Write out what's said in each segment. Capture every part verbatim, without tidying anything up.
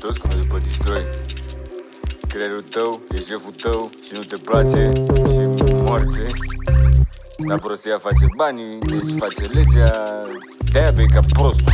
toți cum e după Destroy. Creierul tău e șeful tău și nu te place și morți. Dar prostia face banii, deci face legea. De-aia bei ca prostul,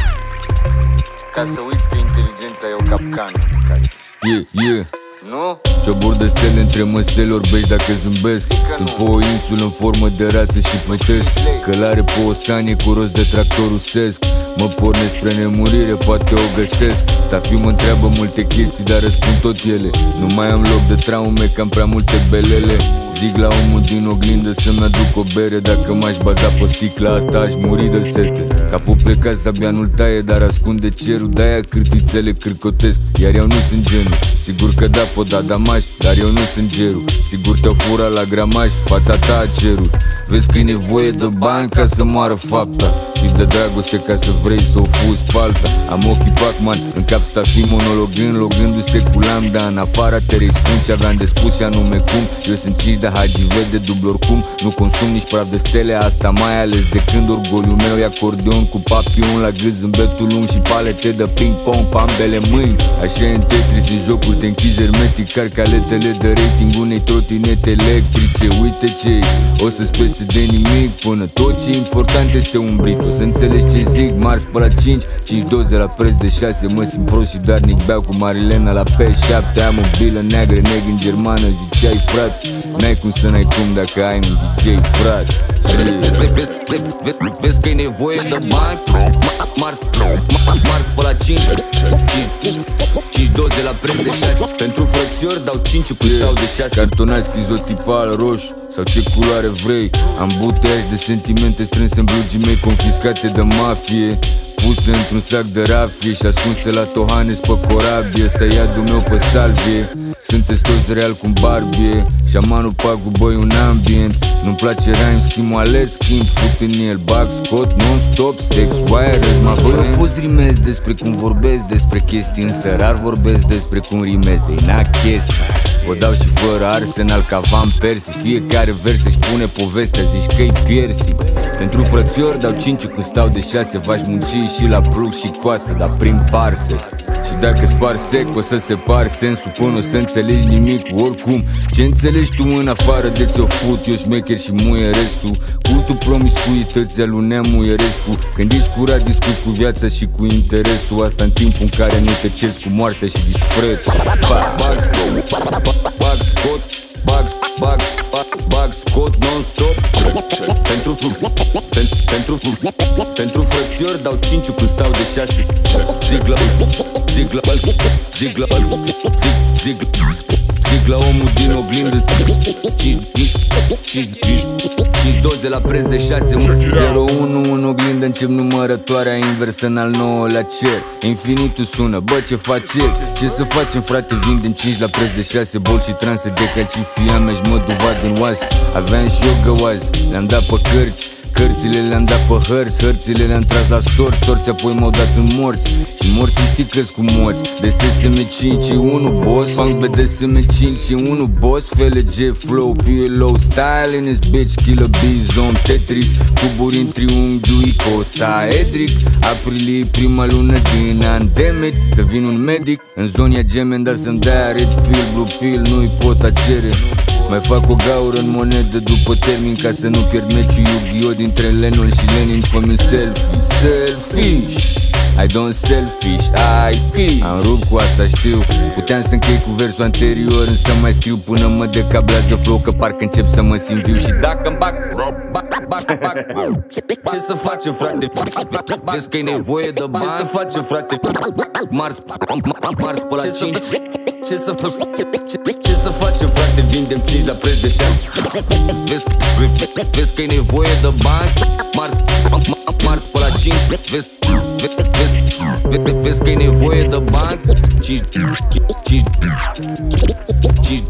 ca să uiți că inteligența e o capcană. Yeah, yeah. Nu? Cioburi de stele între măsele orbești dacă zâmbesc. Sunt pe o insulă în formă de rață și plătesc. Călare pe o sanie cu rost de tractor rusesc. Mă pornesc spre nemurire, poate o găsesc. Stafiu mă întreabă multe chestii, dar răspund tot ele. Nu mai am loc de traume, că am prea multe belele. Zic la omul din oglindă să-mi aduc o bere. Dacă m-aș baza pe sticla asta, aș muri de sete. Capul plecat, sabia nu-l taie, dar ascunde cerul. De-aia cârtițele cârcotesc, iar eu nu sunt genul. Sigur că da, pot da damaj, dar eu nu sunt gerul. Sigur te-o fura la gramaj, fața ta a cerut. Vezi că e nevoie de bani ca să moară fapta și de dragoste ca să vrei să o fuzi pe alta. Am ochii Pac-Man, în cap stafi monologând, logându-se cu lambda. În afara terei spun ce aveam de spus și anume cum. Eu sunt cinci de Hagi de dublu oricum. Nu consum nici praf de stele, asta mai ales de când orgoliul meu e acordeon cu papion la gât, zâmbetul lung și palete de ping-pong pe ambele mâini. Așa e în Tetris, în jocul te închizi hermetic, carcaletele de rating unei trotinete electrice. Uite ce o să spese de nimic până tot ce important este umbrit. O să înțelegi ce zic, marți pe la cinci, cinci doze la preț de șase. Mă simt prost și darnic, beau cu Marilena la P șapte. Am o bilă neagră, neg în germană, ziceai frat. N-ai cum să n-ai cum dacă ai un D J, frat. Vezi că e nevoie de bani, marți, marți pe la cinci, cinci doze la preț de șase. Pentru frățiori dau cinci cu stau de șase. Cartonaj schizotipal, roșu sau ce culoare vrei. Am buteaj de sentimente strânse în blugii mei confiscate de mafie, puse într-un sac de rafie și ascunse la Tohanes pe corabie. Ăsta e iadul meu pe salvie. Sunteți toți real cum Barbie. Șamanul pagu, băi, un ambient. Nu-mi place rhyme, schimb ales, schimb, fut în el, bag, scot, non-stop, sex, wireless, mă voi eu poți rimez despre cum vorbesc despre chestii, însă rar vorbesc despre cum rimez, e n-a chestia. Vă dau și fără Arsenal ca Van Persie. Fiecare vers își pune povestea, zici că-i piersi. Pentru frățiori dau cinci când stau de șase. V-aș munci și la plug și coasă, dar prin parse. Și dacă spar sec o să separ sensul până o să înțelegi nimic. Oricum, ce înțelegi tu în afară de ți-o fut, eu șmecher și muie restul. Cultul promiscuității al lui Nea Muierescu. Când ești curat, discuți cu viața și cu interesul. Asta în timpul în care nu te cerți cu moartea și dispreț. Bag scot, bag, bag, bag scot non-stop. Pentru pentru pentru frățiori dau cinci când stau de șase. Zic la zic la zic la zic zic la omul din oglindă. cinci doze la preț de șase. Zero unu în oglindă, încep numărătoarea inversă în al nouălea cer. Infinitul sună, bă, ce faceți? Ce să facem, frate, vindem cinci la preț de șase. Bol și transe de calcifiame și mă duvad în oase. Aveam și eu găoazi, le-am dat pe cărți. Cărțile le-am dat pe hărți, hărțile le-am tras la sorți. Sorți apoi m-au dat în morți și morții știi că-s cu moți. D S S M cinci unu boss, funk B D S M cinci unu boss. F L G flow, P L O style in this bitch, killer B-zone Tetris, cuburi în triunghiul icosaedric. Aprilie prima lună din an, damn it, să vin un medic în zonia gemen, dar să-mi dea red pill, blue pill, nu-i pot a cere. Mai fac o gaură în monedă după termin ca să nu pierd meciul Yu-Gi-Oh! Dintre Lennon și Lenin, fă-mi un selfie. Selfish, I don't selfish, I feel. Am rupt cu asta, știu. Puteam să închei cu versul anterior, însă mai scriu până mă decablează flow, că parcă încep să mă simt viu. Și dacă-mi bag, bag, bag, bag, ce să facem, frate? Vezi că e nevoie de bani? Ce să facem, frate? Marți, marți pe la cinci. Ce să ce să facem, frate? Vindem cinci la preț de șase. Vezi, vezi că e nevoie de bani? Marți, marți pe la cinci. Vezi, vezi, vezi că e nevoie de bani? cinci, cinci, cinci,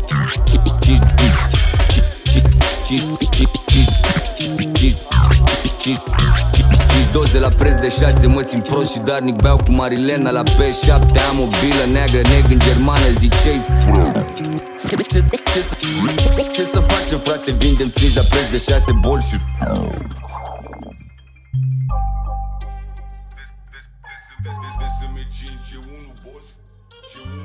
cinci doze la preț de șase. Mă simt prost și darnic, beau cu Marilena la P șapte. Am o bilă neagră, neg în germană, zicei fru. Ce, ce, ce, să, ce să facem, frate? Vindem cinci la preț de șase. Bol și D S M cinci unu boss. Ce